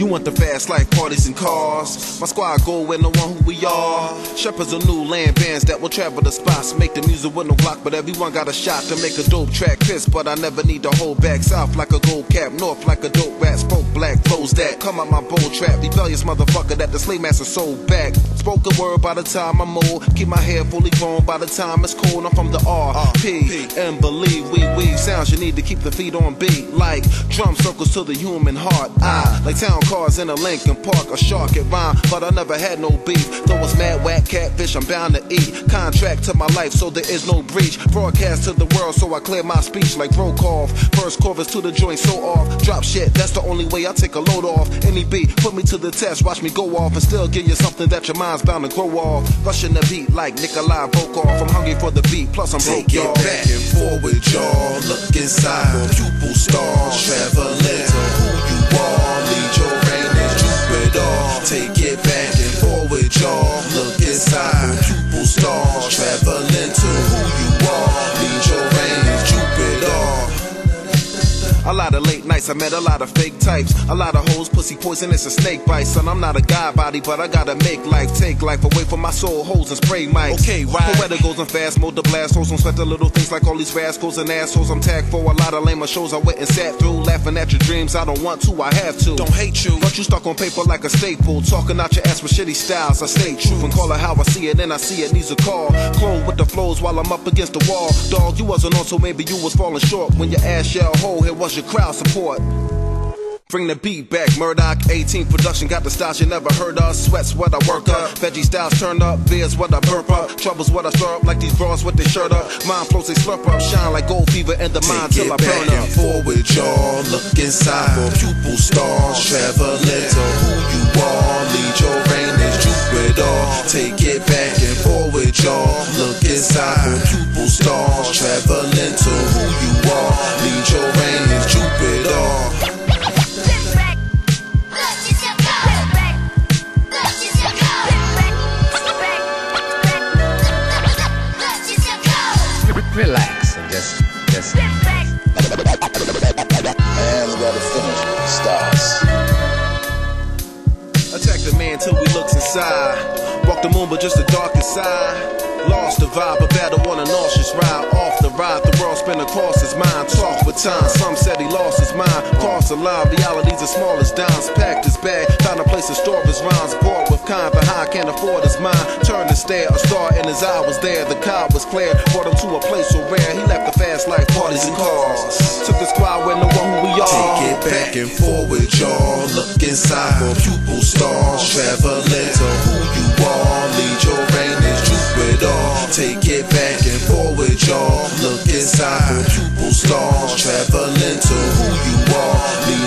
You want the fast life, parties and cars. My squad go with no one who we are. Shepherds of new land bands that will travel the spots. Make the music with no block, but everyone got a shot to make a dope track piss. But I never need to hold back. South like a gold cap, north like a dope rat. Spoke black, flows that come out my bold trap. Rebellious motherfucker that the slave master sold back. Spoke a word by the time I'm old. Keep my hair fully grown by the time it's cold. I'm from the RP and believe we weave sounds you need to keep the feet on beat. Like drum circles to the human heart. I like town cars in a Lincoln Park. A shark at rhyme, but I never had no beef. Though it's mad whack catfish, I'm bound to eat. Contract to my life, so there is no breach. Broadcast to the world, so I clear my speech like Brokaw. First chorus to the joint, so off. Drop shit, that's the only way I take a load off. Any beat, put me to the test, watch me go off, and still give you something that your mind's bound to grow off. Rushing the beat like Nikolai Volkov. I'm hungry for the beat, plus I'm broke, y'all. Take it back and forward, y'all. Look inside, pupil stars, traveling to who you are. Lead your reign as Jupiter. Take it back and forward, y'all. Look inside, pupil stars, traveling to who you are. Lead your reign as Jupiter. A lot of late nights, I met a lot of fake types. A lot of hoes, pussy poisonous and snake bites. Son, I'm not a guy body, but I gotta make life. Take life away from my soul, hoes and spray mics. Okay, right. Poetic goes on fast mode to blast hoes. Don't sweat the little things like all these rascals and assholes. I'm tagged for a lot of lame shows I went and sat through. Laughing at your dreams, I don't want to, I have to. Don't hate you, but you stuck on paper like a staple. Talking out your ass with shitty styles. I stay true and call it how I see it, and I see it needs a call. Clone with the flows while I'm up against the wall. Dog, you wasn't on, so maybe you was falling short. When your ass shell whole, here was your crowd support. Bring the beat back, Murdoch 18 production, got the styles you never heard of. Sweats what I work up, veggie styles turn up, beers what I burp up, troubles what I stir up, like these bras with their shirt up. Mind flows they slurp up, shine like gold fever in the mind till I burn up. And forward, y'all, look inside, pupil stars, traveling to who you are. Lead your reign as Jupiter. Take it back and forward, y'all, look inside, pupil stars, traveling to who you are. Lead your reign as Jupiter. Relax and just Man's gotta finish with the stars. Attack the man till we looks inside. Walk the moon but just the darkest side. Lost the vibe, a battle on a nauseous ride. Off the ride, the world spin across his mind. Talk with time, some said he lost his mind. Cross the line, reality's as small as dimes. Packed his bag, found a place to store his rhymes. Bored with kind, behind, can't afford his mind. Turned to stare, a star in his eye was there. The car was clear, brought him to a place so rare. He left the fast life, parties and cars. Took the squad with no one who we are. Take it back and forward, y'all. Look inside, pupil stars, traveling to who you are. Lead your reign as Jupiter. Take it back and forward, y'all. Look inside, pupil stars, traveling to who you are. Lead